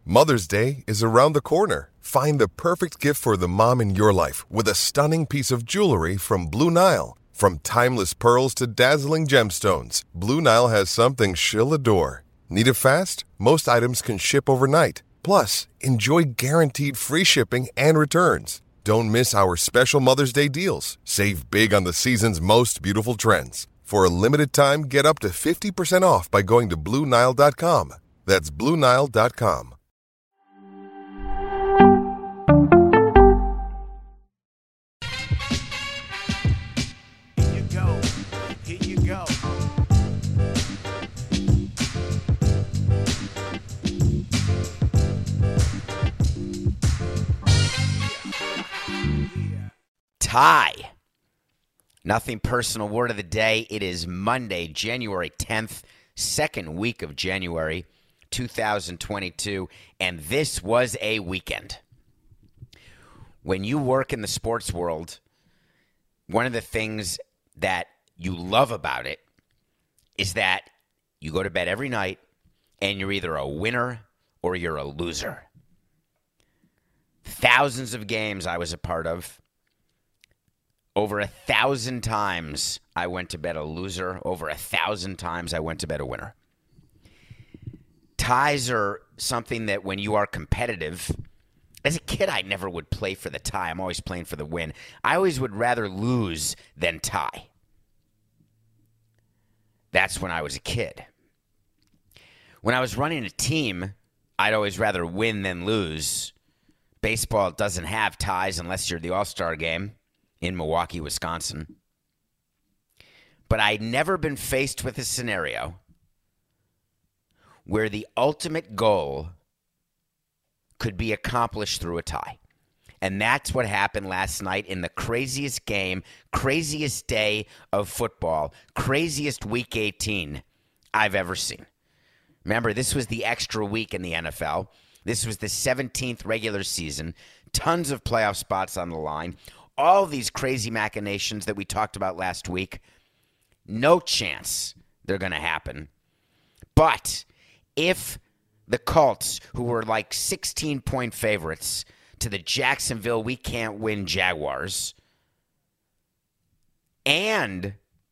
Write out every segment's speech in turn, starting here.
Mother's Day is around the corner. Find the perfect gift for the mom in your life with a stunning piece of jewelry from Blue Nile. From timeless pearls to dazzling gemstones, Blue Nile has something she'll adore. Need it fast? Most items can ship overnight. Plus, enjoy guaranteed free shipping and returns. Don't miss our special Mother's Day deals. Save big on the season's most beautiful trends. For a limited time, get up to 50% off by going to BlueNile.com. That's BlueNile.com. Here you go. Tie. Nothing personal. Word of the day. It is Monday, January 10th, second week of January 2022, and this was a weekend. When you work in the sports world, one of the things that you love about it is that you go to bed every night and you're either a winner or you're a loser. Thousands of games I was a part of. Over 1,000 times I went to bed a loser. Over 1,000 times I went to bed a winner. Ties are something that when you are competitive, as a kid I never would play for the tie. I'm always playing for the win. I always would rather lose than tie. That's when I was a kid. When I was running a team, I'd always rather win than lose. Baseball doesn't have ties unless you're the All-Star game in Milwaukee, Wisconsin. But I'd never been faced with a scenario where the ultimate goal could be accomplished through a tie. And that's what happened last night in the craziest game, craziest day of football, craziest Week 18 I've ever seen. Remember, this was the extra week in the NFL. This was the 17th regular season. Tons of playoff spots on the line. All these crazy machinations that we talked about last week. No chance they're going to happen. But if the Colts, who were like 16-point favorites to the Jacksonville we can't win Jaguars, and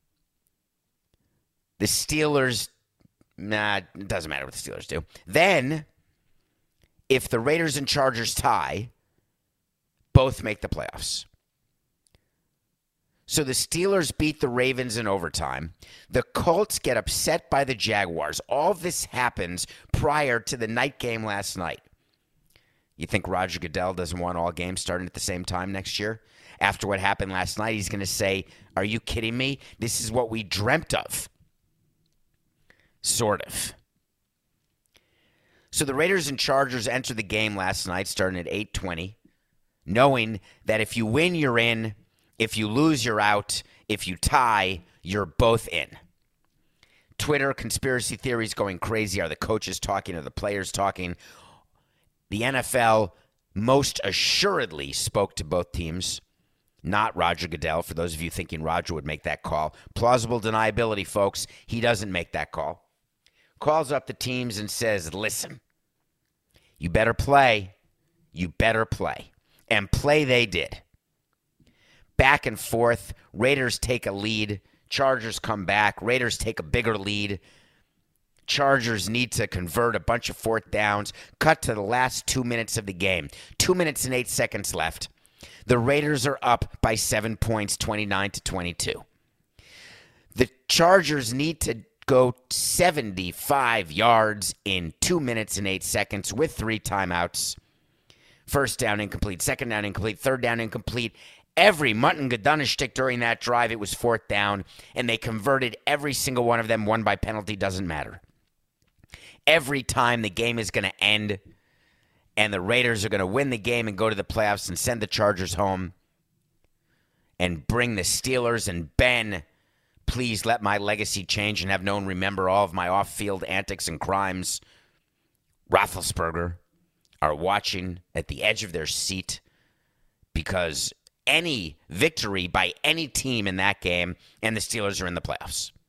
the Steelers, it doesn't matter what the Steelers do. Then, if the Raiders and Chargers tie, both make the playoffs. So the Steelers beat the Ravens in overtime. The Colts get upset by the Jaguars. All this happens prior to the night game last night. You think Roger Goodell doesn't want all games starting at the same time next year? After what happened last night, he's going to say, are you kidding me? This is what we dreamt of. Sort of. So the Raiders and Chargers enter the game last night starting at 8:20, knowing that if you win, you're in. If you lose, you're out. If you tie, you're both in. Twitter conspiracy theories going crazy. Are the coaches talking? Are the players talking? The NFL most assuredly spoke to both teams, not Roger Goodell, for those of you thinking Roger would make that call. Plausible deniability, folks. He doesn't make that call. Calls up the teams and says, listen, you better play. You better play. And play they did. Back and forth. Raiders take a lead. Chargers come back. Raiders take a bigger lead. Chargers need to convert a bunch of fourth downs. Cut to the last 2 minutes of the game. 2 minutes and 8 seconds left. The Raiders are up by 7 points, 29-22. The Chargers need to go 75 yards in 2 minutes and 8 seconds with 3 timeouts. First down incomplete, second down incomplete, third down incomplete. Every Mutton Gudunishtik during that drive, it was fourth down, and they converted every single one of them. One by penalty, doesn't matter. Every time the game is going to end, and the Raiders are going to win the game and go to the playoffs and send the Chargers home and bring the Steelers and Ben, please let my legacy change and have no one remember all of my off-field antics and crimes. Roethlisberger are watching at the edge of their seat because any victory by any team in that game, and the Steelers are in the playoffs.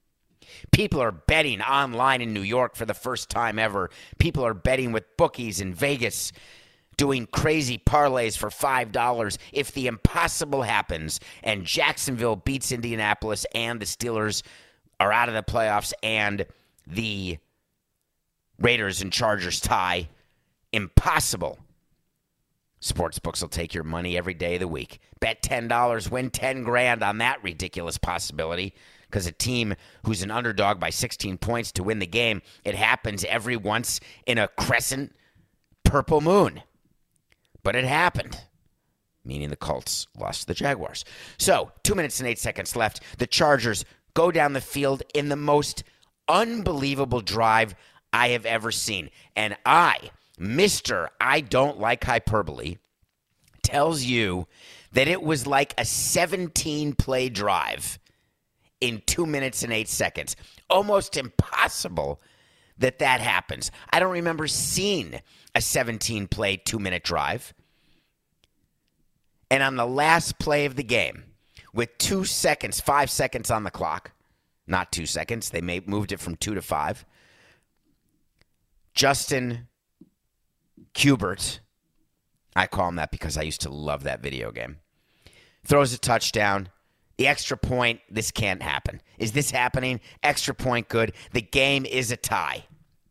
People are betting online in New York for the first time ever. People are betting with bookies in Vegas, doing crazy parlays for $5 if the impossible happens and Jacksonville beats Indianapolis and the Steelers are out of the playoffs and the Raiders and Chargers tie. Impossible. Sportsbooks will take your money every day of the week. Bet $10, win $10,000 on that ridiculous possibility, because a team who's an underdog by 16 points to win the game, it happens every once in a crescent purple moon. But it happened, meaning the Colts lost to the Jaguars. So, 2 minutes and 8 seconds left. The Chargers go down the field in the most unbelievable drive I have ever seen. And Mr. I don't like hyperbole, tells you that it was like a 17-play drive in 2 minutes and 8 seconds. Almost impossible that happens. I don't remember seeing a 17-play 2-minute drive. And on the last play of the game, with 2 seconds, 5 seconds on the clock, not 2 seconds, they moved it from 2 to 5, Justin Kubert, I call him that because I used to love that video game, throws a touchdown. The extra point, this can't happen. Is this happening? Extra point, good. The game is a tie.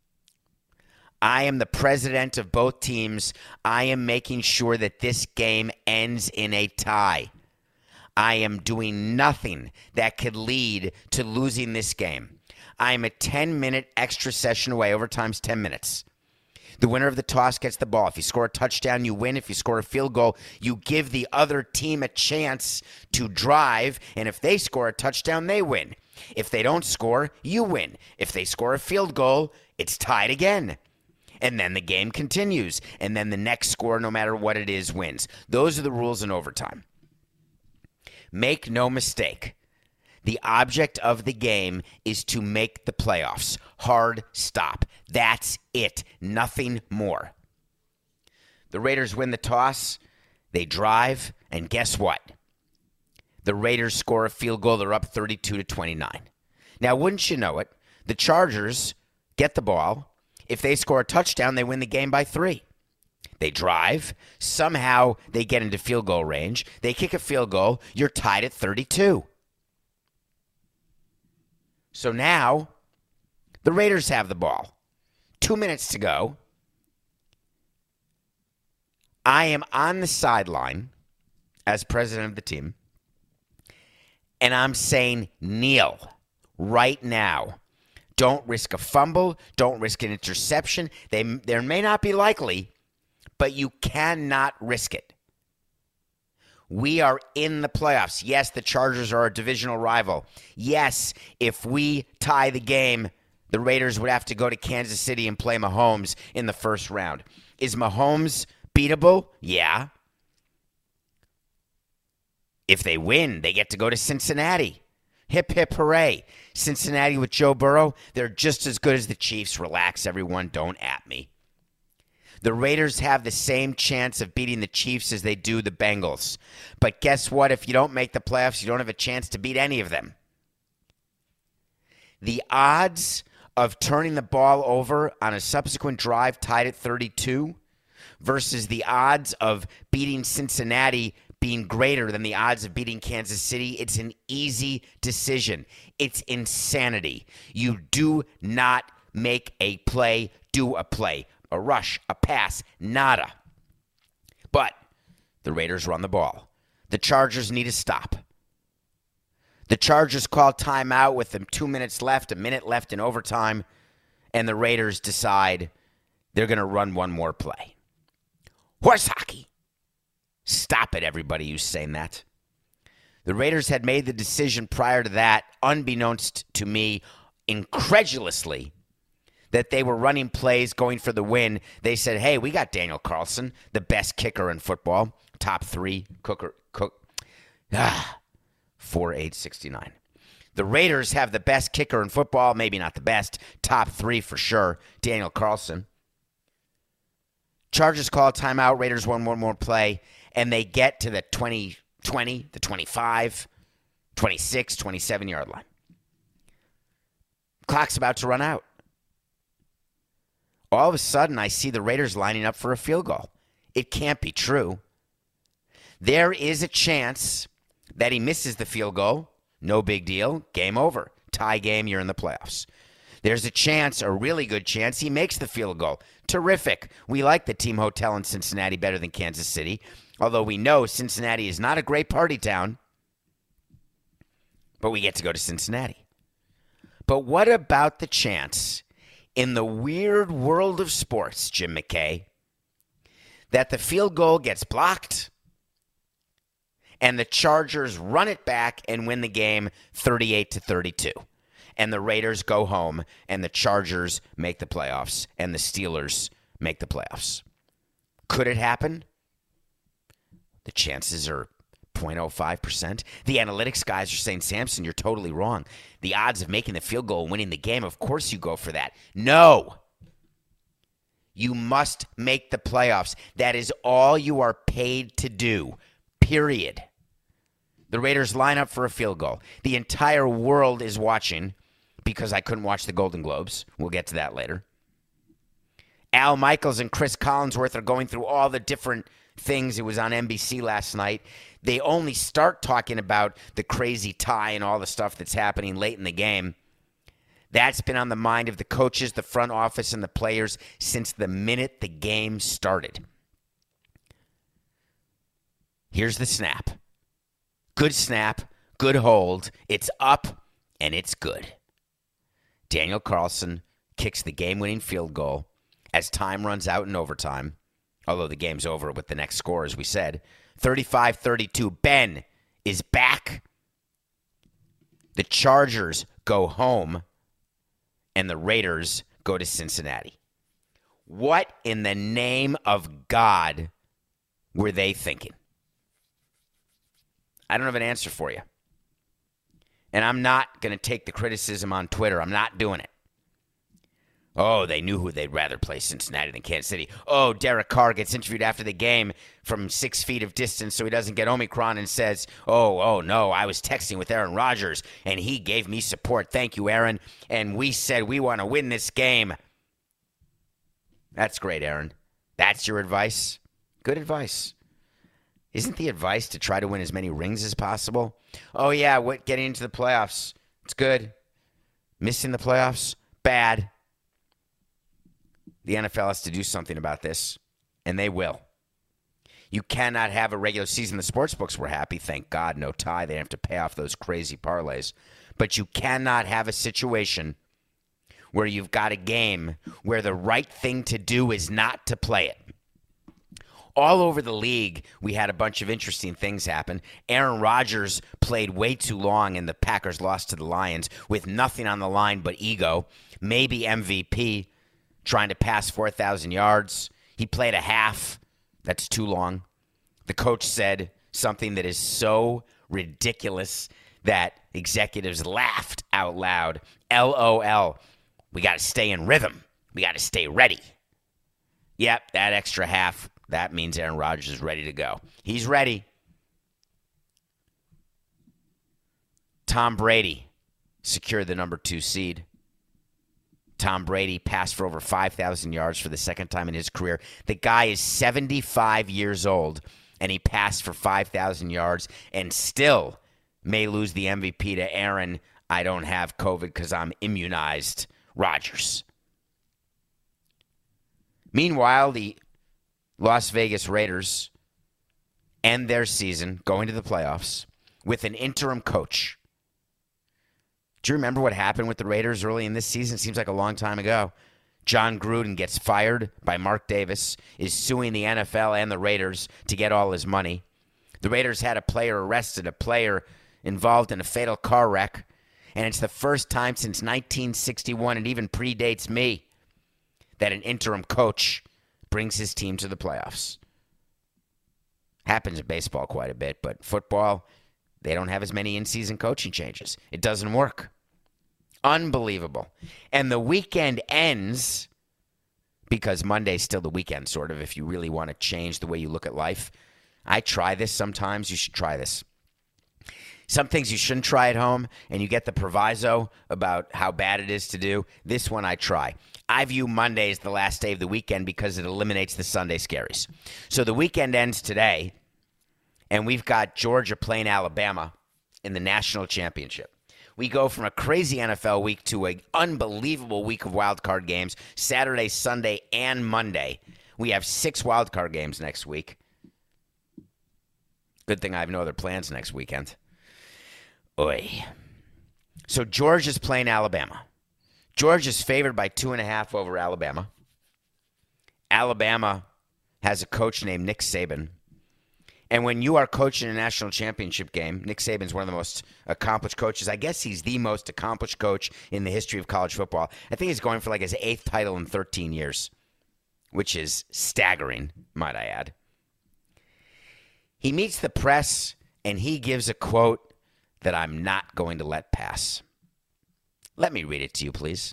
I am the president of both teams. I am making sure that this game ends in a tie. I am doing nothing that could lead to losing this game. I am a 10-minute extra session away. Overtime's 10 minutes. The winner of the toss gets the ball. If you score a touchdown, you win. If you score a field goal, you give the other team a chance to drive. And if they score a touchdown, they win. If they don't score, you win. If they score a field goal, it's tied again. And then the game continues. And then the next score, no matter what it is, wins. Those are the rules in overtime. Make no mistake. The object of the game is to make the playoffs. Hard stop. That's it. Nothing more. The Raiders win the toss. They drive. And guess what? The Raiders score a field goal. They're up 32-29. Now, wouldn't you know it, the Chargers get the ball. If they score a touchdown, they win the game by 3. They drive. Somehow they get into field goal range. They kick a field goal. You're tied at 32. So now the Raiders have the ball. 2 minutes to go. I am on the sideline as president of the team, and I'm saying kneel right now. Don't risk a fumble. Don't risk an interception. There may not be likely, but you cannot risk it. We are in the playoffs. Yes, the Chargers are a divisional rival. Yes, if we tie the game, the Raiders would have to go to Kansas City and play Mahomes in the first round. Is Mahomes beatable? Yeah. If they win, they get to go to Cincinnati. Hip, hip, hooray. Cincinnati with Joe Burrow, they're just as good as the Chiefs. Relax, everyone. Don't at me. The Raiders have the same chance of beating the Chiefs as they do the Bengals. But guess what? If you don't make the playoffs, you don't have a chance to beat any of them. The odds of turning the ball over on a subsequent drive tied at 32 versus the odds of beating Cincinnati being greater than the odds of beating Kansas City, it's an easy decision. It's insanity. You do not make a play, do a play. A rush, a pass, nada. But the Raiders run the ball. The Chargers need a stop. The Chargers call timeout with them 2 minutes left, a minute left in overtime, and the Raiders decide they're going to run one more play. Horse hockey. Stop it, everybody who's saying that. The Raiders had made the decision prior to that, unbeknownst to me, incredulously, that they were running plays going for the win. They said, hey, we got Daniel Carlson, the best kicker in football, top 3 cook. 4.869. The Raiders have the best kicker in football, maybe not the best, top 3 for sure, Daniel Carlson. Chargers call a timeout, Raiders run one more play, and they get to the 20, the 25, 26, 27-yard line. Clock's about to run out. All of a sudden, I see the Raiders lining up for a field goal. It can't be true. There is a chance that he misses the field goal. No big deal. Game over. Tie game, you're in the playoffs. There's a chance, a really good chance, he makes the field goal. Terrific. We like the team hotel in Cincinnati better than Kansas City, although we know Cincinnati is not a great party town, but we get to go to Cincinnati. But what about the chance in the weird world of sports, Jim McKay, that the field goal gets blocked and the Chargers run it back and win the game 38-32? And the Raiders go home, and the Chargers make the playoffs, and the Steelers make the playoffs. Could it happen? The chances are 0.05%. The analytics guys are saying, Samson, you're totally wrong. The odds of making the field goal and winning the game, of course you go for that. No. You must make the playoffs. That is all you are paid to do, period. The Raiders line up for a field goal. The entire world is watching because I couldn't watch the Golden Globes. We'll get to that later. Al Michaels and Chris Collinsworth are going through all the different things. It was on NBC last night. They only start talking about the crazy tie and all the stuff that's happening late in the game. That's been on the mind of the coaches, the front office, and the players since the minute the game started. Here's the snap. Good snap, good hold. It's up, and it's good. Daniel Carlson kicks the game-winning field goal as time runs out in overtime, although the game's over with the next score, as we said. 35-32. Ben is back. The Chargers go home, and the Raiders go to Cincinnati. What in the name of God were they thinking? I don't have an answer for you. And I'm not going to take the criticism on Twitter. I'm not doing it. Oh, they knew who they'd rather play, Cincinnati than Kansas City. Oh, Derek Carr gets interviewed after the game from 6 feet of distance so he doesn't get Omicron and says, oh, no, I was texting with Aaron Rodgers, and he gave me support. Thank you, Aaron. And we said we want to win this game. That's great, Aaron. That's your advice? Good advice. Isn't the advice to try to win as many rings as possible? Oh, yeah, getting into the playoffs. It's good. Missing the playoffs? Bad. The NFL has to do something about this, and they will. You cannot have a regular season. The sportsbooks were happy. Thank God, no tie. They have to pay off those crazy parlays. But you cannot have a situation where you've got a game where the right thing to do is not to play it. All over the league, we had a bunch of interesting things happen. Aaron Rodgers played way too long, and the Packers lost to the Lions with nothing on the line but ego. Maybe MVP, trying to pass 4,000 yards. He played a half. That's too long. The coach said something that is so ridiculous that executives laughed out loud. LOL. We got to stay in rhythm. We got to stay ready. Yep, that extra half. That means Aaron Rodgers is ready to go. He's ready. Tom Brady secured the number 2 seed. Tom Brady passed for over 5,000 yards for the second time in his career. The guy is 75 years old, and he passed for 5,000 yards and still may lose the MVP to Aaron, I don't have COVID because I'm immunized, Rodgers. Meanwhile, the Las Vegas Raiders end their season going to the playoffs with an interim coach. Do you remember what happened with the Raiders early in this season? It seems like a long time ago. John Gruden gets fired by Mark Davis, is suing the NFL and the Raiders to get all his money. The Raiders had a player arrested, a player involved in a fatal car wreck, and it's the first time since 1961, it even predates me, that an interim coach brings his team to the playoffs. Happens in baseball quite a bit, but football, they don't have as many in-season coaching changes. It doesn't work. Unbelievable. And the weekend ends, because Monday's still the weekend, sort of, if you really want to change the way you look at life. I try this sometimes. You should try this. Some things you shouldn't try at home, and you get the proviso about how bad it is to do. This one I try. I view Monday as the last day of the weekend because it eliminates the Sunday scaries. So the weekend ends today, and we've got Georgia playing Alabama in the national championship. We go from a crazy NFL week to an unbelievable week of wild card games, Saturday, Sunday, and Monday. We have 6 wild card games next week. Good thing I have no other plans next weekend. Oy. So Georgia's playing Alabama. Georgia's favored by 2.5 over Alabama. Alabama has a coach named Nick Saban. And when you are coaching a national championship game, Nick Saban's one of the most accomplished coaches. I guess he's the most accomplished coach in the history of college football. I think he's going for like his 8th title in 13 years, which is staggering, might I add. He meets the press, and he gives a quote that I'm not going to let pass. Let me read it to you, please.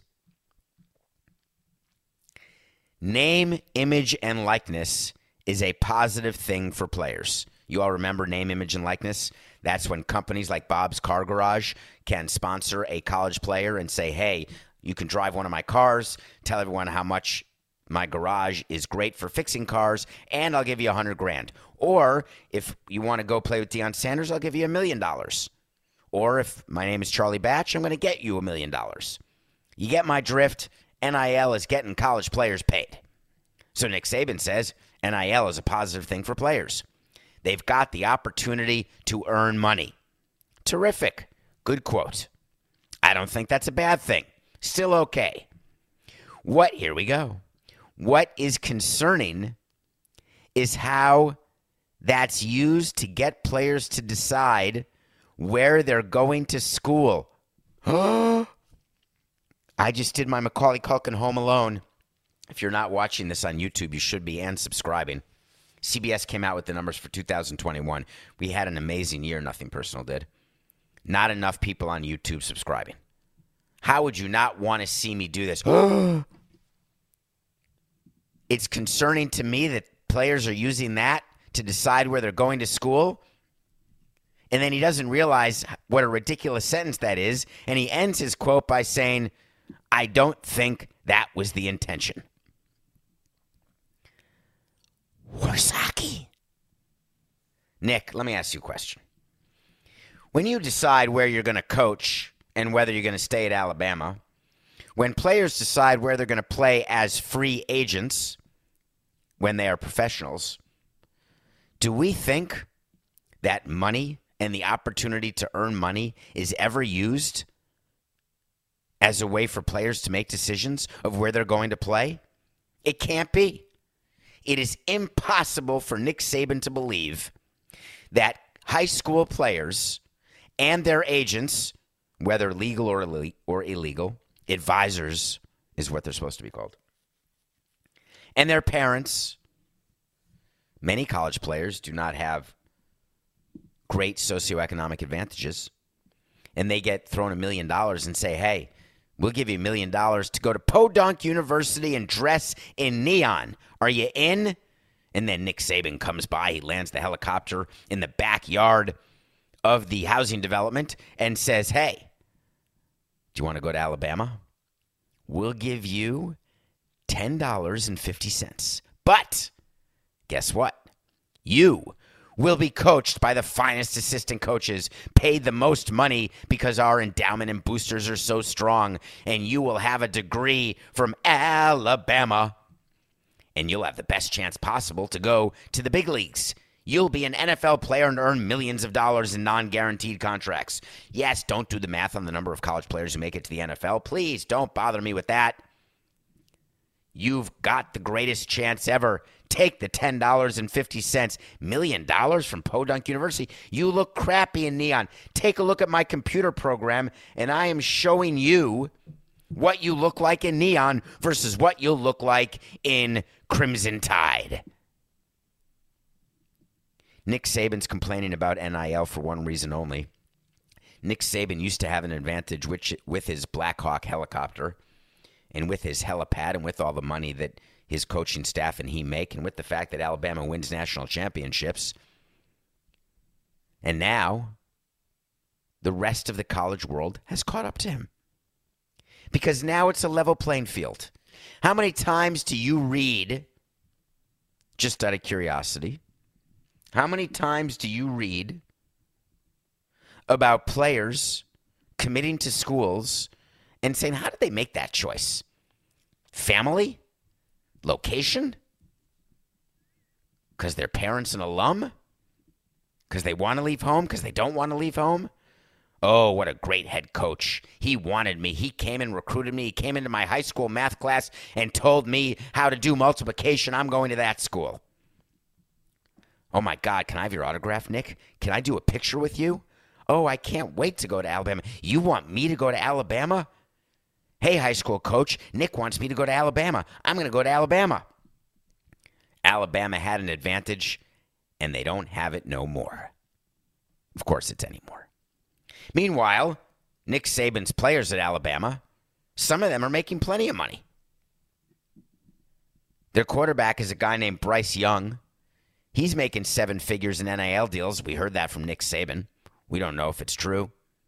Name, image, and likeness is a positive thing for players. You all remember name, image, and likeness? That's when companies like Bob's Car Garage can sponsor a college player and say, hey, you can drive one of my cars, tell everyone how much my garage is great for fixing cars, and I'll give you $100,000. Or if you want to go play with Deion Sanders, I'll give you $1 million. Or if my name is Charlie Batch, I'm going to get you $1 million. You get my drift. NIL is getting college players paid. So Nick Saban says NIL is a positive thing for players. They've got the opportunity to earn money. Terrific. Good quote. I don't think that's a bad thing. Still okay. Here we go. What is concerning is how that's used to get players to decide where they're going to school. I just did my Macaulay Culkin Home Alone. If you're not watching this on YouTube, you should be, and subscribing. CBS came out with the numbers for 2021. We had an amazing year, Nothing Personal did. Not enough people on YouTube subscribing. How would you not want to see me do this? It's concerning to me that players are using that to decide where they're going to school. And then he doesn't realize what a ridiculous sentence that is. And he ends his quote by saying, I don't think that was the intention. Warsaki. Nick, let me ask you a question. When you decide where you're going to coach and whether you're going to stay at Alabama, when players decide where they're going to play as free agents when they are professionals, do we think that money and the opportunity to earn money is ever used as a way for players to make decisions of where they're going to play? It can't be. It is impossible for Nick Saban to believe that high school players and their agents, whether legal or illegal, advisors is what they're supposed to be called, and their parents, many college players do not have great socioeconomic advantages, and they get thrown $1 million and say, hey, we'll give you $1 million to go to Podunk University and dress in neon. Are you in? And then Nick Saban comes by. He lands the helicopter in the backyard of the housing development and says, hey, do you want to go to Alabama? We'll give you $10.50. But guess what? You will be coached by the finest assistant coaches, paid the most money because our endowment and boosters are so strong, and you will have a degree from Alabama, and you'll have the best chance possible to go to the big leagues. You'll be an NFL player and earn millions of dollars in non-guaranteed contracts. Yes, don't do the math on the number of college players who make it to the NFL. Please don't bother me with that. You've got the greatest chance ever. Take the $10.50 million from Podunk University. You look crappy in neon. Take a look at my computer program, and I am showing you what you look like in neon versus what you'll look like in Crimson Tide. Nick Saban's complaining about NIL for one reason only. Nick Saban used to have an advantage with his Black Hawk helicopter and with his helipad and with all the money that his coaching staff and he make, and with the fact that Alabama wins national championships. And now the rest of the college world has caught up to him. Because now it's a level playing field. How many times do you read, just out of curiosity, how many times do you read about players committing to schools and saying, how did they make that choice? Family? Location? Because their parents an alum? Because they want to leave home? Because they don't want to leave home? Oh, what a great head coach. He wanted me. He came and recruited me. He came into my high school math class and told me how to do multiplication. I'm going to that school. Oh, my God. Can I have your autograph, Nick? Can I do a picture with you? Oh, I can't wait to go to Alabama. You want me to go to Alabama? Hey, high school coach, Nick wants me to go to Alabama. I'm going to go to Alabama. Alabama had an advantage, and they don't have it no more. Of course, it's anymore. Meanwhile, Nick Saban's players at Alabama, some of them are making plenty of money. Their quarterback is a guy named Bryce Young. He's making 7 figures in NIL deals. We heard that from Nick Saban. We don't know if it's true.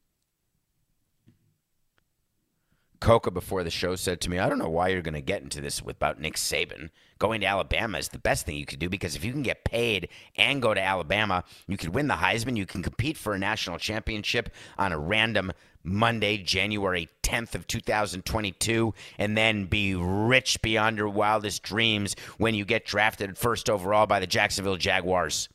Coca before the show said to me, I don't know why you're going to get into this about Nick Saban. Going to Alabama is the best thing you could do because if you can get paid and go to Alabama, you could win the Heisman. You can compete for a national championship on a random Monday, January 10th of 2022, and then be rich beyond your wildest dreams when you get drafted first overall by the Jacksonville Jaguars.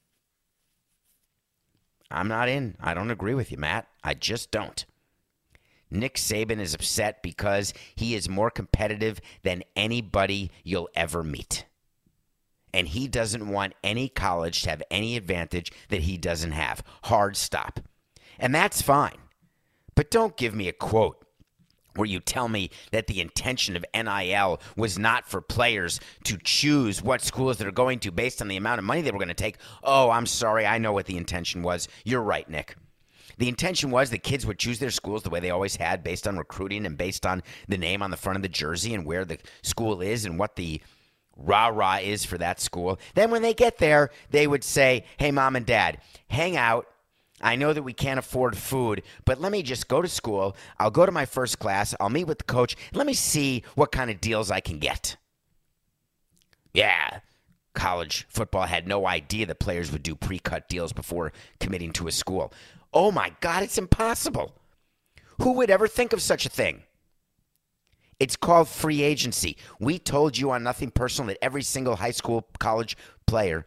I'm not in. I don't agree with you, Matt. I just don't. Nick Saban is upset because he is more competitive than anybody you'll ever meet. And he doesn't want any college to have any advantage that he doesn't have. Hard stop. And that's fine. But don't give me a quote where you tell me that the intention of NIL was not for players to choose what schools they're going to based on the amount of money they were going to take. Oh, I'm sorry. I know what the intention was. You're right, Nick. The intention was that kids would choose their schools the way they always had, based on recruiting and based on the name on the front of the jersey and where the school is and what the rah-rah is for that school. Then when they get there, they would say, hey, Mom and Dad, hang out. I know that we can't afford food, but let me just go to school. I'll go to my first class. I'll meet with the coach. Let me see what kind of deals I can get. Yeah. College football had no idea that players would do pre-cut deals before committing to a school. Oh, my God, it's impossible. Who would ever think of such a thing? It's called free agency. We told you on Nothing Personal that every single high school college player,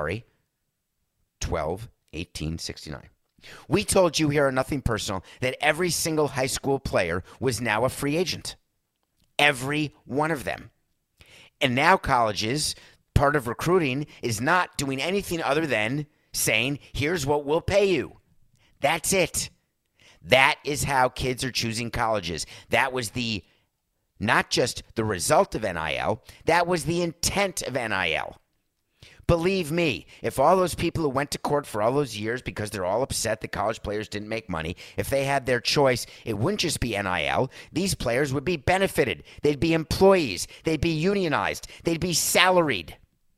12/18/69. We told you here on Nothing Personal that every single high school player was now a free agent. Every one of them. And now colleges, part of recruiting is not doing anything other than saying, here's what we'll pay you. That's it. That is how kids are choosing colleges. That was not just the result of NIL, that was the intent of NIL. Believe me, if all those people who went to court for all those years because they're all upset that college players didn't make money, if they had their choice, it wouldn't just be NIL. These players would be benefited. They'd be employees. They'd be unionized. They'd be salaried.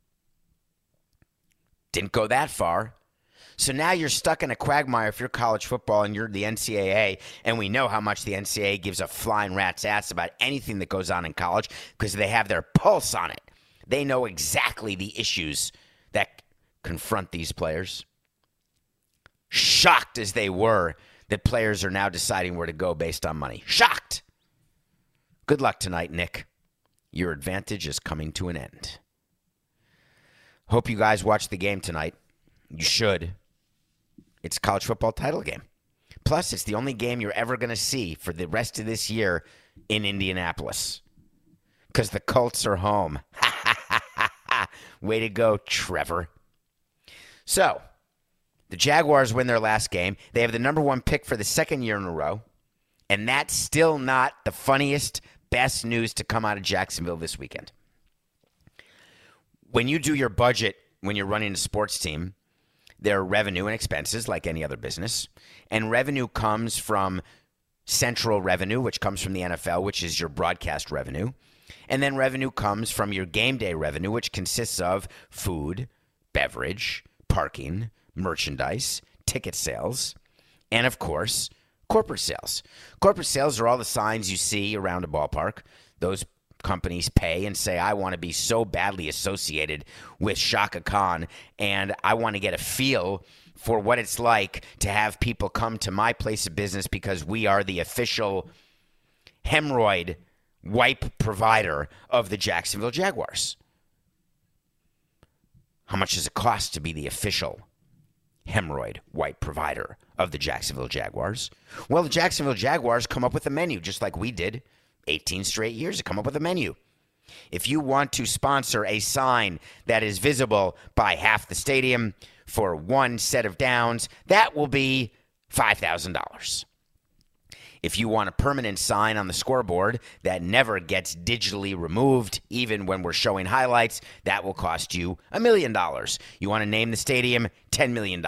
Didn't go that far. So now you're stuck in a quagmire if you're college football and you're the NCAA, and we know how much the NCAA gives a flying rat's ass about anything that goes on in college because they have their pulse on it. They know exactly the issues that confront these players. Shocked as they were that players are now deciding where to go based on money. Shocked. Good luck tonight, Nick. Your advantage is coming to an end. Hope you guys watch the game tonight. You should. It's a college football title game. Plus, it's the only game you're ever going to see for the rest of this year in Indianapolis. Because the Colts are home. Way to go, Trevor. So, the Jaguars win their last game. They have the number 1 pick for the second year in a row. And that's still not the funniest, best news to come out of Jacksonville this weekend. When you do your budget, when you're running a sports team, there are revenue and expenses like any other business. And revenue comes from central revenue, which comes from the NFL, which is your broadcast revenue. And then revenue comes from your game day revenue, which consists of food, beverage, parking, merchandise, ticket sales. And, of course, corporate sales. Corporate sales are all the signs you see around a ballpark. Those companies pay and say, I want to be so badly associated with Shaka Khan, and I want to get a feel for what it's like to have people come to my place of business because we are the official hemorrhoid wipe provider of the Jacksonville Jaguars. How much does it cost to be the official hemorrhoid wipe provider of the Jacksonville Jaguars? Well, the Jacksonville Jaguars come up with a menu just like we did 18 straight years to come up with a menu. If you want to sponsor a sign that is visible by half the stadium for one set of downs, that will be $5,000. If you want a permanent sign on the scoreboard that never gets digitally removed, even when we're showing highlights, that will cost you $1 million. You want to name the stadium, $10 million.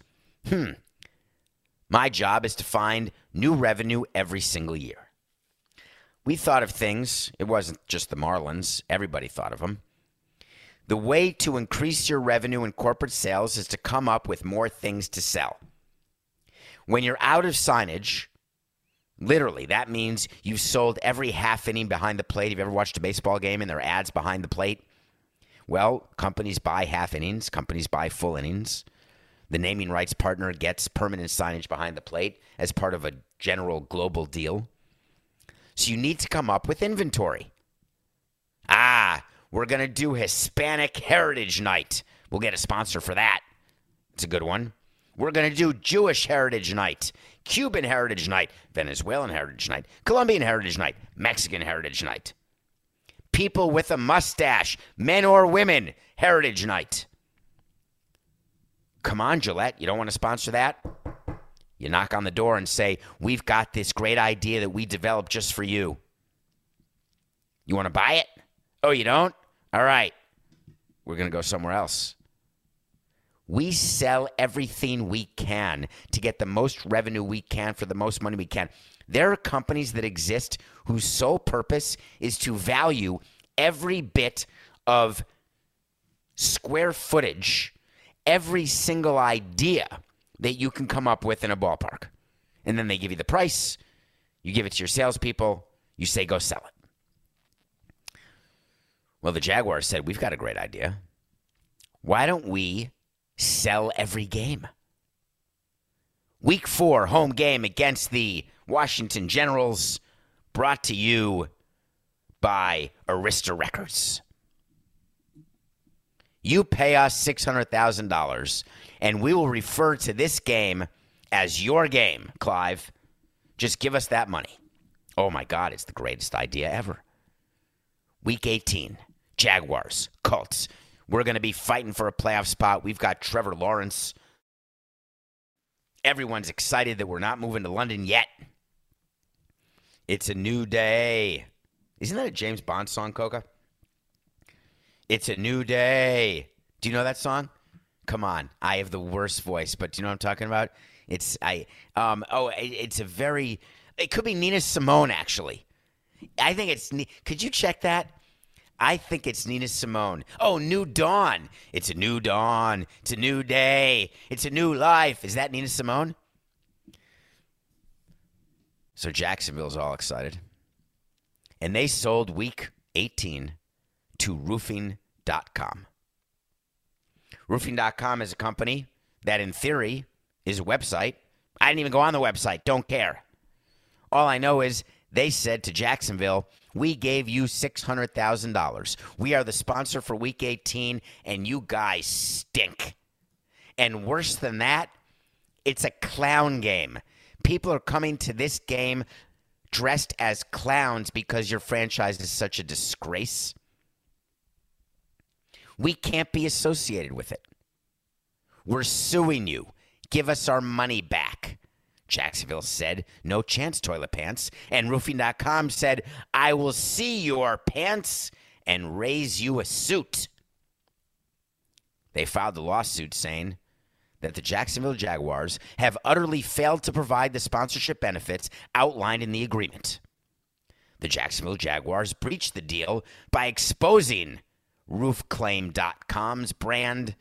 My job is to find new revenue every single year. We thought of things. It wasn't just the Marlins. Everybody thought of them. The way to increase your revenue in corporate sales is to come up with more things to sell. When you're out of signage, literally, that means you've sold every half inning behind the plate. Have you ever watched a baseball game and there are ads behind the plate? Well, companies buy half innings. Companies buy full innings. The naming rights partner gets permanent signage behind the plate as part of a general global deal. So you need to come up with inventory. We're going to do Hispanic Heritage Night. We'll get a sponsor for that. It's a good one. We're going to do Jewish Heritage Night, Cuban Heritage Night, Venezuelan Heritage Night, Colombian Heritage Night, Mexican Heritage Night. People with a mustache, men or women, Heritage Night. Come on, Gillette. You don't want to sponsor that? You knock on the door and say, we've got this great idea that we developed just for you. You want to buy it? Oh, you don't? All right. We're going to go somewhere else. We sell everything we can to get the most revenue we can for the most money we can. There are companies that exist whose sole purpose is to value every bit of square footage, every single idea that you can come up with in a ballpark. And then they give you the price. You give it to your salespeople. You say, go sell it. Well, the Jaguars said, we've got a great idea. Why don't we sell every game? Week 4, home game against the Washington Generals, brought to you by Arista Records. You pay us $600,000, and we will refer to this game as your game, Clive. Just give us that money. Oh, my God, it's the greatest idea ever. Week 18, Jaguars, Colts. We're going to be fighting for a playoff spot. We've got Trevor Lawrence. Everyone's excited that we're not moving to London yet. It's a new day. Isn't that a James Bond song, Coca? It's a new day. Do you know that song? Come on. I have the worst voice, but do you know what I'm talking about? It could be Nina Simone, actually. I think it's, could you check that? I think it's Nina Simone. Oh, New Dawn. It's a new dawn. It's a new day. It's a new life. Is that Nina Simone? So Jacksonville's all excited. And they sold week 18 to Roofing.com. Roofing.com is a company that, in theory, is a website. I didn't even go on the website. Don't care. All I know is they said to Jacksonville, we gave you $600,000. We are the sponsor for Week 18, and you guys stink. And worse than that, it's a clown game. People are coming to this game dressed as clowns because your franchise is such a disgrace. We can't be associated with it. We're suing you. Give us our money back. Jacksonville said, no chance, toilet pants. And Roofing.com said, I will see your pants and raise you a suit. They filed the lawsuit saying that the Jacksonville Jaguars have utterly failed to provide the sponsorship benefits outlined in the agreement. The Jacksonville Jaguars breached the deal by exposing RoofClaim.com's brand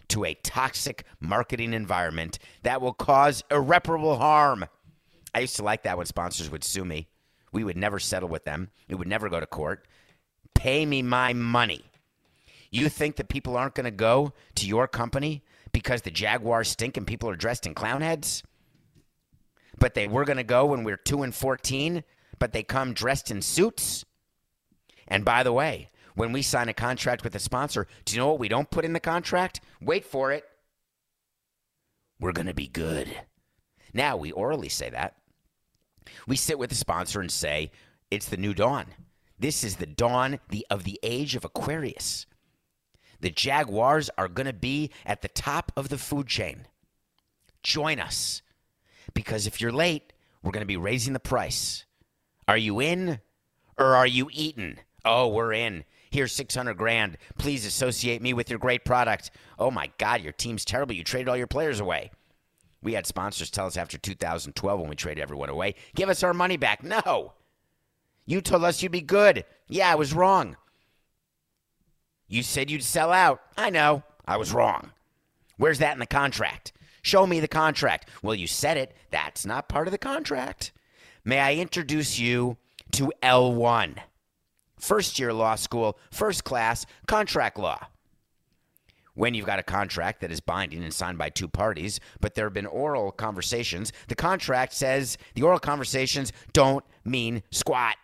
to a toxic marketing environment that will cause irreparable harm. I used to like that when sponsors would sue me. We would never settle with them. We would never go to court. Pay me my money. You think that people aren't going to go to your company because the Jaguars stink and people are dressed in clown heads? But they were going to go when we're 2-14, but they come dressed in suits? And by the way, when we sign a contract with a sponsor, do you know what we don't put in the contract? Wait for it. We're going to be good. Now, we orally say that. We sit with the sponsor and say, it's the new dawn. This is the dawn of the age of Aquarius. The Jaguars are going to be at the top of the food chain. Join us. Because if you're late, we're going to be raising the price. Are you in or are you eaten? Oh, we're in. Here's $600,000. Please associate me with your great product. Oh my God, your team's terrible. You traded all your players away. We had sponsors tell us after 2012 when we traded everyone away, give us our money back. No. You told us you'd be good. Yeah, I was wrong. You said you'd sell out. I know. I was wrong. Where's that in the contract? Show me the contract. Well, you said it. That's not part of the contract. May I introduce you to L1? First-year law school, first class, contract law. When you've got a contract that is binding and signed by two parties, but there have been oral conversations, the contract says the oral conversations don't mean squat.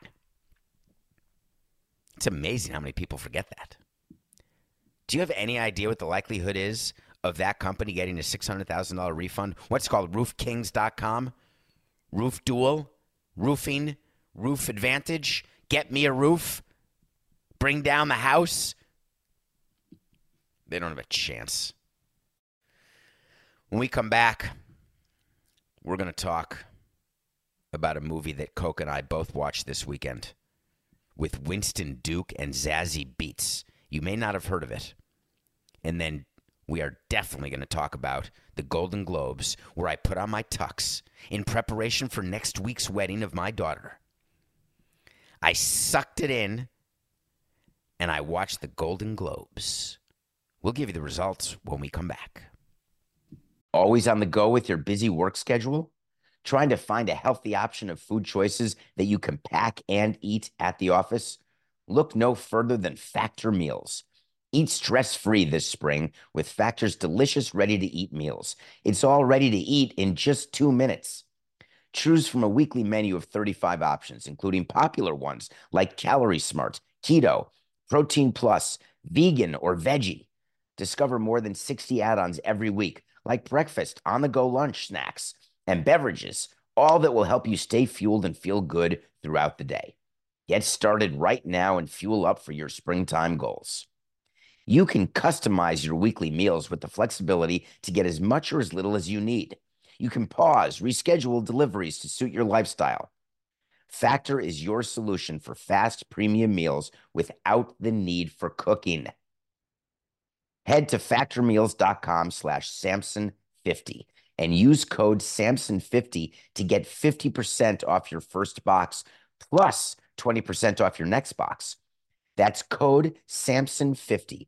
It's amazing how many people forget that. Do you have any idea what the likelihood is of that company getting a $600,000 refund? What's called roofkings.com, Roof Duel, roofing, Roof Advantage, get me a roof, bring down the house. They don't have a chance. When we come back, we're going to talk about a movie that Coke and I both watched this weekend with Winston Duke and Zazie Beetz. You may not have heard of it. And then we are definitely going to talk about the Golden Globes, where I put on my tux in preparation for next week's wedding of my daughter. I sucked it in, and I watched the Golden Globes. We'll give you the results when we come back. Always on the go with your busy work schedule? Trying to find a healthy option of food choices that you can pack and eat at the office? Look no further than Factor Meals. Eat stress-free this spring with Factor's delicious ready-to-eat meals. It's all ready to eat in just 2 minutes. Choose from a weekly menu of 35 options, including popular ones like Calorie Smart, Keto, Protein Plus, Vegan, or Veggie. Discover more than 60 add-ons every week, like breakfast, on-the-go lunch snacks, and beverages, all that will help you stay fueled and feel good throughout the day. Get started right now and fuel up for your springtime goals. You can customize your weekly meals with the flexibility to get as much or as little as you need. You can pause, reschedule deliveries to suit your lifestyle. Factor is your solution for fast premium meals without the need for cooking. Head to factormeals.com/Samson50 and use code Samson50 to get 50% off your first box plus 20% off your next box. That's code Samson50,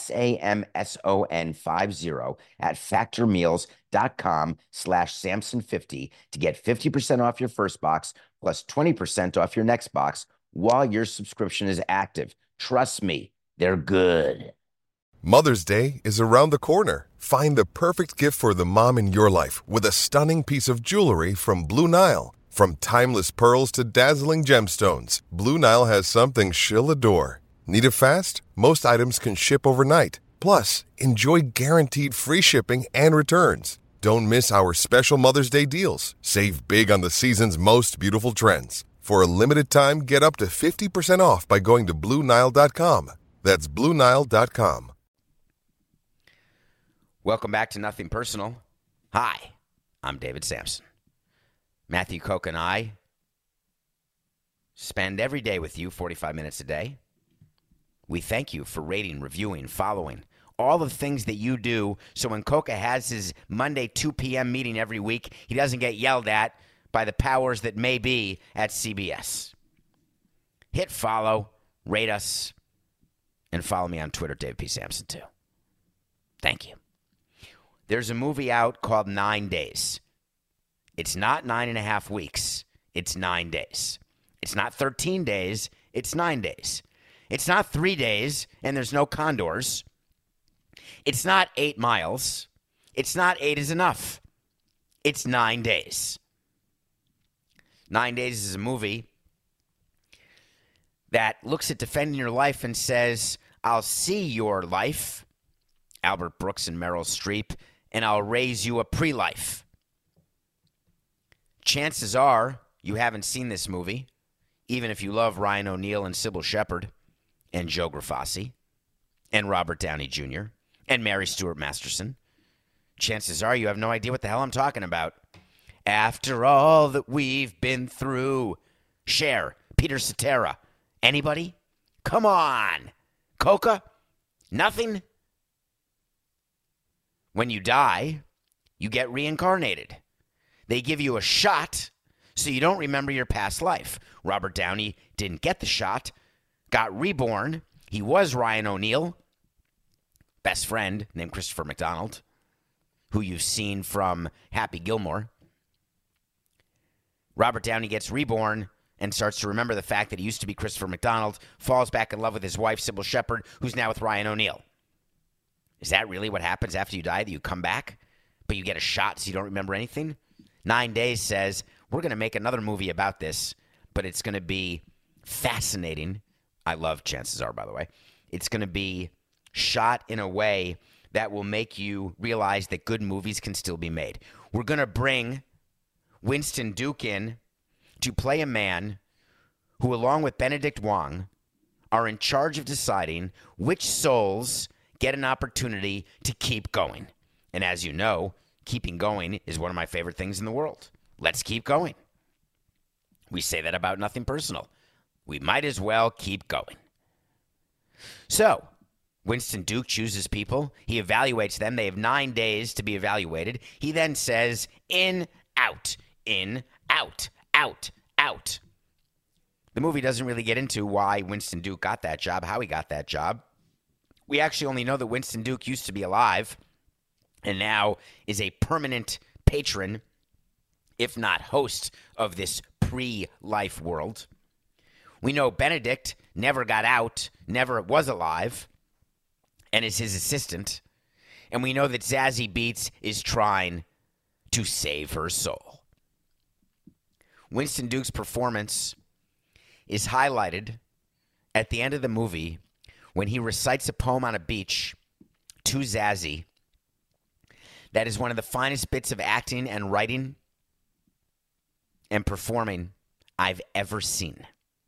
SAMSON50 at factormeals.com/Samson50 to get 50% off your first box plus 20% off your next box while your subscription is active. Trust me, they're good. Mother's Day is around the corner. Find the perfect gift for the mom in your life with a stunning piece of jewelry from Blue Nile. From timeless pearls to dazzling gemstones, Blue Nile has something she'll adore. Need it fast? Most items can ship overnight. Plus, enjoy guaranteed free shipping and returns. Don't miss our special Mother's Day deals. Save big on the season's most beautiful trends. For a limited time, get up to 50% off by going to BlueNile.com. That's BlueNile.com. Welcome back to Nothing Personal. Hi, I'm David Sampson. Matthew Koch and I spend every day with you, 45 minutes a day. We thank you for rating, reviewing, following, all the things that you do, so when Coca has his Monday 2 p.m. meeting every week, he doesn't get yelled at by the powers that may be at CBS. Hit follow, rate us, and follow me on Twitter, David P. Sampson, too. Thank you. There's a movie out called 9 Days. It's not 9.5 weeks. It's 9 days. It's not 13 days. It's 9 days. It's not 3 days and there's no condors. It's not 8 miles. It's not 8 is enough. It's 9 days. 9 Days is a movie that looks at defending your life and says, I'll see your life, Albert Brooks and Meryl Streep, and I'll raise you a pre-life. Chances are you haven't seen this movie, even if you love Ryan O'Neal and Sybil Shepherd and Joe Grafasi and Robert Downey Jr. and Mary Stuart Masterson. Chances are you have no idea what the hell I'm talking about. After all that we've been through. Cher, Peter Cetera. Anybody? Come on. Coca? Nothing? When you die, you get reincarnated. They give you a shot so you don't remember your past life. Robert Downey didn't get the shot, got reborn. He was Ryan O'Neal, best friend named Christopher McDonald, who you've seen from Happy Gilmore. Robert Downey gets reborn and starts to remember the fact that he used to be Christopher McDonald, falls back in love with his wife, Sybil Shepherd, who's now with Ryan O'Neal. Is that really what happens after you die, that you come back, but you get a shot so you don't remember anything? 9 Days says, we're going to make another movie about this, but it's going to be fascinating. I love Chances Are, by the way. It's going to be shot in a way that will make you realize that good movies can still be made. We're going to bring Winston Duke in to play a man who, along with Benedict Wong, are in charge of deciding which souls get an opportunity to keep going. And as you know, keeping going is one of my favorite things in the world. Let's keep going. We say that about Nothing Personal. We might as well keep going. So, Winston Duke chooses people. He evaluates them. They have 9 days to be evaluated. He then says, in, out, out. The movie doesn't really get into why Winston Duke got that job, how he got that job. We actually only know that Winston Duke used to be alive and now is a permanent patron, if not host, of this pre-life world. We know Benedict never got out, never was alive, and is his assistant. And we know that Zazie Beetz is trying to save her soul. Winston Duke's performance is highlighted at the end of the movie when he recites a poem on a beach to Zazie. That is one of the finest bits of acting and writing and performing I've ever seen.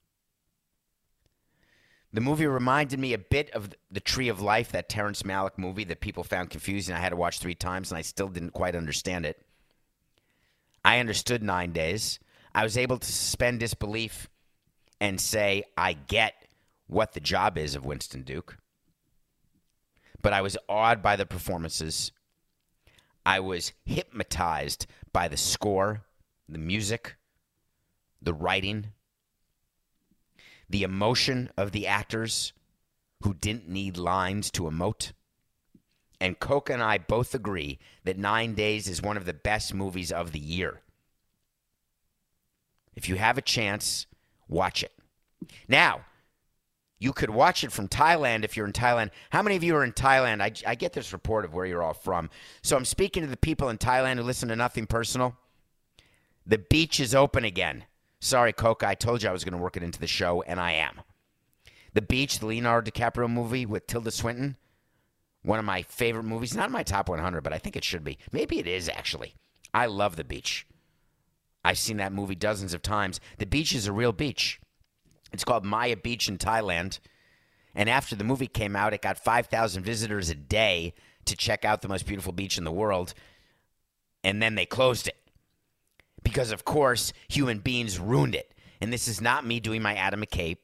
The movie reminded me a bit of The Tree of Life, that Terrence Malick movie that people found confusing. I had to watch 3 times, and I still didn't quite understand it. I understood 9 Days. I was able to suspend disbelief and say, I get what the job is of Winston Duke. But I was awed by the performances. I was hypnotized by the score, the music, the writing, the emotion of the actors who didn't need lines to emote. And Coca and I both agree that 9 Days is one of the best movies of the year. If you have a chance, watch it. Now, you could watch it from Thailand if you're in Thailand. How many of you are in Thailand? I get this report of where you're all from. So I'm speaking to the people in Thailand who listen to Nothing Personal. The beach is open again. Sorry, Coca, I told you I was going to work it into the show, and I am. The Beach, the Leonardo DiCaprio movie with Tilda Swinton, one of my favorite movies. Not in my top 100, but I think it should be. Maybe it is, actually. I love The Beach. I've seen that movie dozens of times. The beach is a real beach. It's called Maya Beach in Thailand. And after the movie came out, it got 5,000 visitors a day to check out the most beautiful beach in the world. And then they closed it. Because, of course, human beings ruined it. And this is not me doing my Adam McCabe.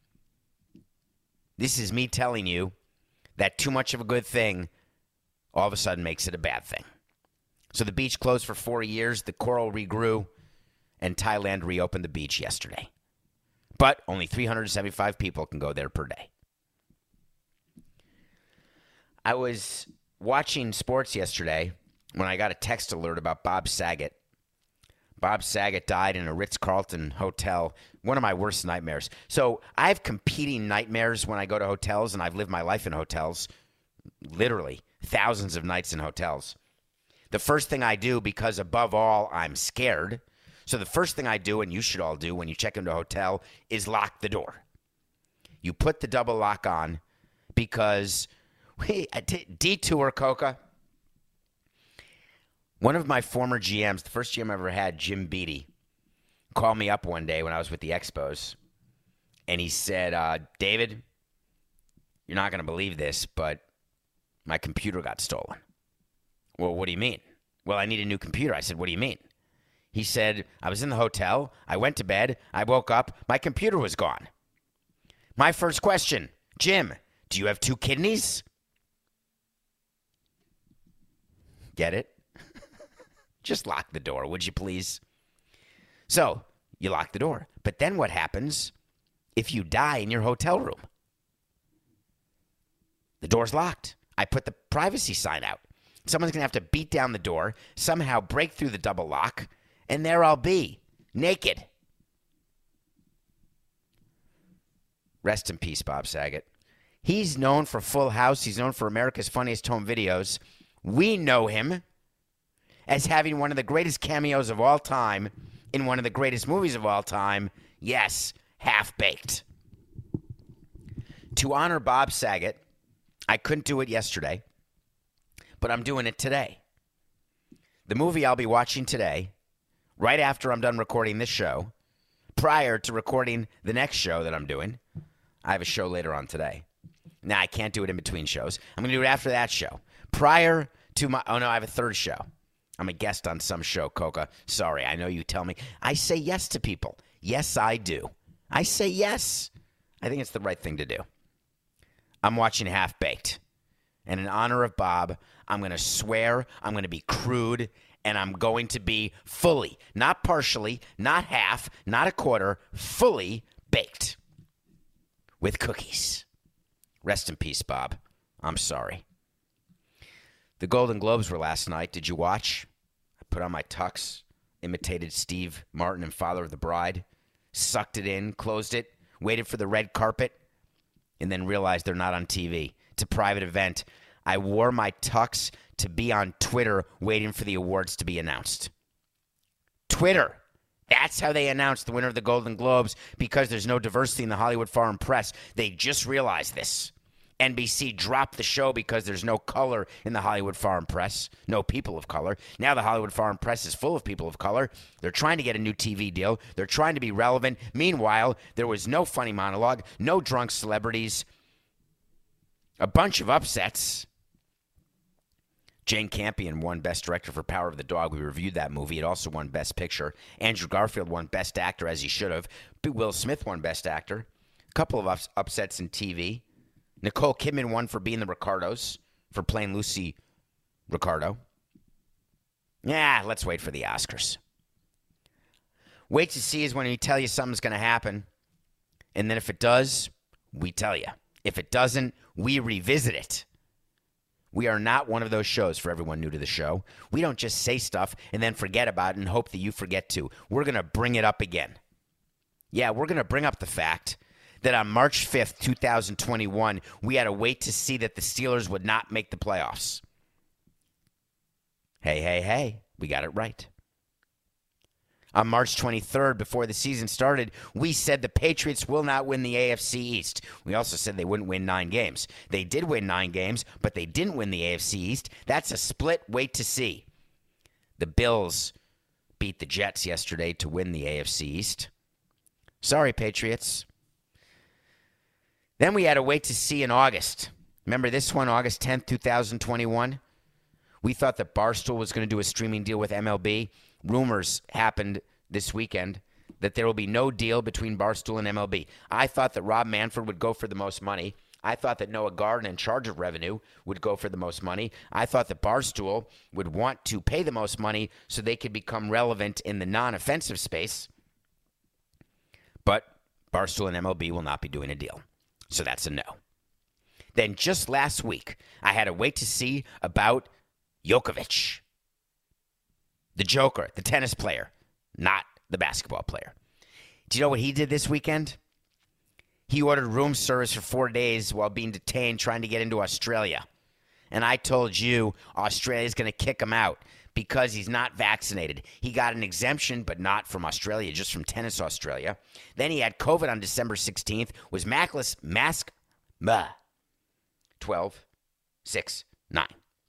This is me telling you that too much of a good thing all of a sudden makes it a bad thing. So the beach closed for 4 years. The coral regrew. And Thailand reopened the beach yesterday. But only 375 people can go there per day. I was watching sports yesterday, when I got a text alert about Bob Saget. Bob Saget died in a Ritz-Carlton hotel. One of my worst nightmares. So I have competing nightmares when I go to hotels, and I've lived my life in hotels, literally thousands of nights in hotels. The first thing I do, because above all, I'm scared. So the first thing I do, and you should all do when you check into a hotel, is lock the door. You put the double lock on because, detour, Coca. One of my former GMs, the first GM I ever had, Jim Beattie, called me up one day when I was with the Expos, and he said, David, you're not going to believe this, but my computer got stolen. Well, what do you mean? Well, I need a new computer. I said, what do you mean? He said, I was in the hotel. I went to bed. I woke up. My computer was gone. My first question, Jim, do you have 2 kidneys? Get it? Just lock the door, would you please? So, you lock the door. But then what happens if you die in your hotel room? The door's locked. I put the privacy sign out. Someone's going to have to beat down the door, somehow break through the double lock, and there I'll be, naked. Rest in peace, Bob Saget. He's known for Full House. He's known for America's Funniest Home Videos. We know him as having one of the greatest cameos of all time in one of the greatest movies of all time. Yes, Half-Baked. To honor Bob Saget, I couldn't do it yesterday, but I'm doing it today. The movie I'll be watching today, right after I'm done recording this show, prior to recording the next show that I'm doing. I have a show later on today. Now, I can't do it in between shows. I'm going to do it after that show. Prior to my... Oh, no, I have a third show. I'm a guest on some show, Coca. Sorry, I know you tell me. I say yes to people. Yes, I do. I say yes. I think it's the right thing to do. I'm watching Half-Baked. And in honor of Bob, I'm going to swear, I'm going to be crude, and I'm going to be fully, not partially, not half, not a quarter, fully baked with cookies. Rest in peace, Bob. I'm sorry. The Golden Globes were last night. Did you watch? I put on my tux, imitated Steve Martin and Father of the Bride, sucked it in, closed it, waited for the red carpet, and then realized they're not on TV. It's a private event. I wore my tux to be on Twitter waiting for the awards to be announced. Twitter. That's how they announced the winner of the Golden Globes, because there's no diversity in the Hollywood Foreign Press. They just realized this. NBC dropped the show because there's no color in the Hollywood Foreign Press, no people of color. Now the Hollywood Foreign Press is full of people of color. They're trying to get a new TV deal. They're trying to be relevant. Meanwhile, there was no funny monologue, no drunk celebrities, a bunch of upsets. Jane Campion won Best Director for Power of the Dog. We reviewed that movie. It also won Best Picture. Andrew Garfield won Best Actor, as he should have. Will Smith won Best Actor. A couple of upsets in TV. Nicole Kidman won for being the Ricardos, for playing Lucy Ricardo. Yeah, let's wait for the Oscars. Wait to see is when we tell you something's going to happen. And then if it does, we tell you. If it doesn't, we revisit it. We are not one of those shows for everyone new to the show. We don't just say stuff and then forget about it and hope that you forget to. We're going to bring it up again. Yeah, we're going to bring up the fact that on March 5th, 2021, we had to wait to see that the Steelers would not make the playoffs. Hey, we got it right. On March 23rd, before the season started, we said the Patriots will not win the AFC East. We also said they wouldn't win 9 games. They did win 9 games, but they didn't win the AFC East. That's a split wait to see. The Bills beat the Jets yesterday to win the AFC East. Sorry, Patriots. Then we had to wait to see in August. Remember this one, August 10th, 2021? We thought that Barstool was going to do a streaming deal with MLB. Rumors happened this weekend that there will be no deal between Barstool and MLB. I thought that Rob Manfred would go for the most money. I thought that Noah Garden, in charge of revenue, would go for the most money. I thought that Barstool would want to pay the most money so they could become relevant in the non-offensive space. But Barstool and MLB will not be doing a deal. So that's a no. Then just last week, I had to wait to see about Djokovic. The Joker, the tennis player, not the basketball player. Do you know what he did this weekend? He ordered room service for 4 days while being detained trying to get into Australia. And I told you Australia's going to kick him out because he's not vaccinated. He got an exemption, but not from Australia, just from Tennis Australia. Then he had COVID on December 16th, was 12, 6, 9.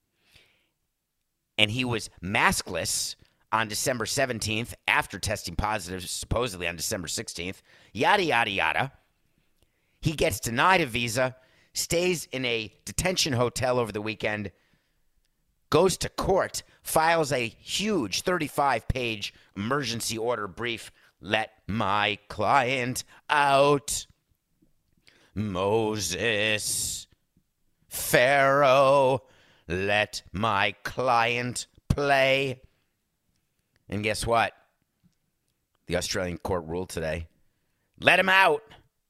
And he was maskless on December 17th after testing positive, supposedly on December 16th. Yada, yada, yada. He gets denied a visa, stays in a detention hotel over the weekend, goes to court, files a huge 35-page emergency order brief. Let my client out. Moses. Pharaoh. Let my client play. And guess what? The Australian court ruled today. Let him out.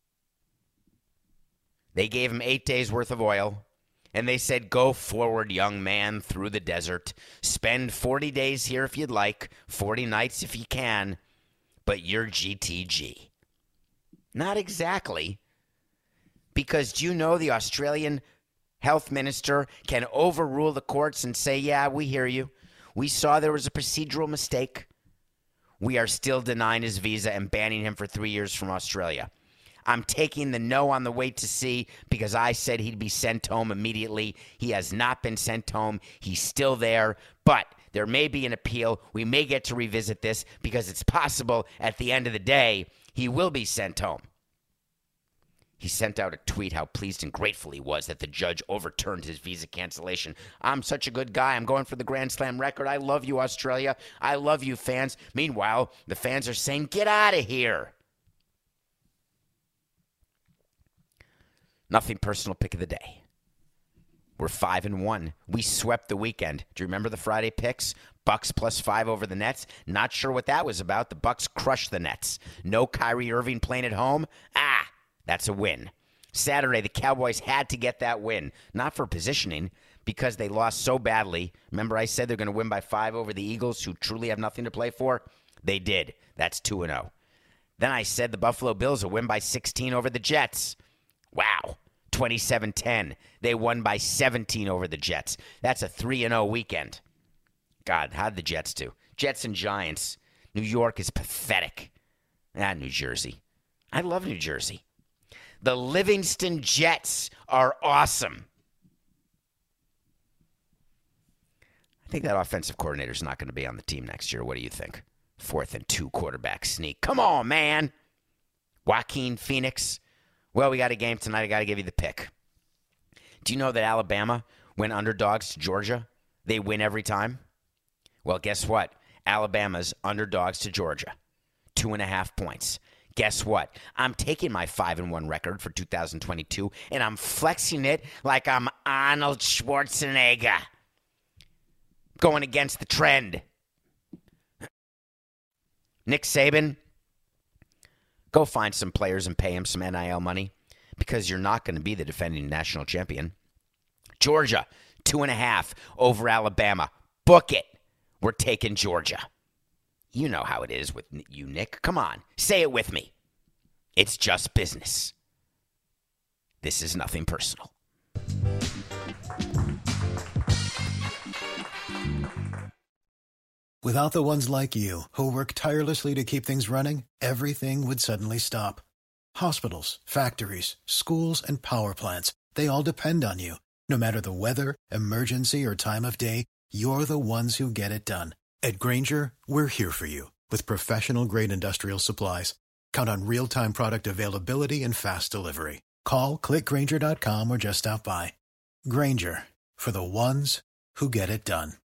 They gave him 8 days worth of oil, and they said, go forward, young man, through the desert. Spend 40 days here if you'd like, 40 nights if you can, but you're GTG. Not exactly, because do you know the Australian health minister can overrule the courts and say, yeah, we hear you. We saw there was a procedural mistake. We are still denying his visa and banning him for 3 years from Australia. I'm taking the no on the wait to see because I said he'd be sent home immediately. He has not been sent home. He's still there, but there may be an appeal. We may get to revisit this because it's possible at the end of the day he will be sent home. He sent out a tweet how pleased and grateful he was that the judge overturned his visa cancellation. I'm such a good guy. I'm going for the Grand Slam record. I love you, Australia. I love you, fans. Meanwhile, the fans are saying, get out of here. Nothing personal pick of the day. We're 5-1. We swept the weekend. Do you remember the Friday picks? Bucks +5 over the Nets. Not sure what that was about. The Bucks crushed the Nets. No Kyrie Irving playing at home. That's a win. Saturday, the Cowboys had to get that win. Not for positioning, because they lost so badly. Remember I said they're going to win by 5 over the Eagles, who truly have nothing to play for? They did. That's 2-0. Then I said the Buffalo Bills will win by 16 over the Jets. Wow. 27-10. They won by 17 over the Jets. That's a 3-0 weekend. God, how'd the Jets do? Jets and Giants. New York is pathetic. New Jersey. I love New Jersey. The Livingston Jets are awesome. I think that offensive coordinator is not going to be on the team next year. What do you think? 4th and 2 quarterback sneak. Come on, man. Joaquin Phoenix. Well, we got a game tonight. I got to give you the pick. Do you know that Alabama went underdogs to Georgia? They win every time. Well, guess what? Alabama's underdogs to Georgia. 2.5 points. Guess what? I'm taking my 5-1 record for 2022, and I'm flexing it like I'm Arnold Schwarzenegger. Going against the trend. Nick Saban, go find some players and pay him some NIL money because you're not going to be the defending national champion. Georgia, 2.5 over Alabama. Book it. We're taking Georgia. You know how it is with you, Nick. Come on. Say it with me. It's just business. This is nothing personal. Without the ones like you, who work tirelessly to keep things running, everything would suddenly stop. Hospitals, factories, schools, and power plants, they all depend on you. No matter the weather, emergency, or time of day, you're the ones who get it done. At Grainger, we're here for you with professional-grade industrial supplies. Count on real-time product availability and fast delivery. Call, click Grainger.com, or just stop by. Grainger, for the ones who get it done.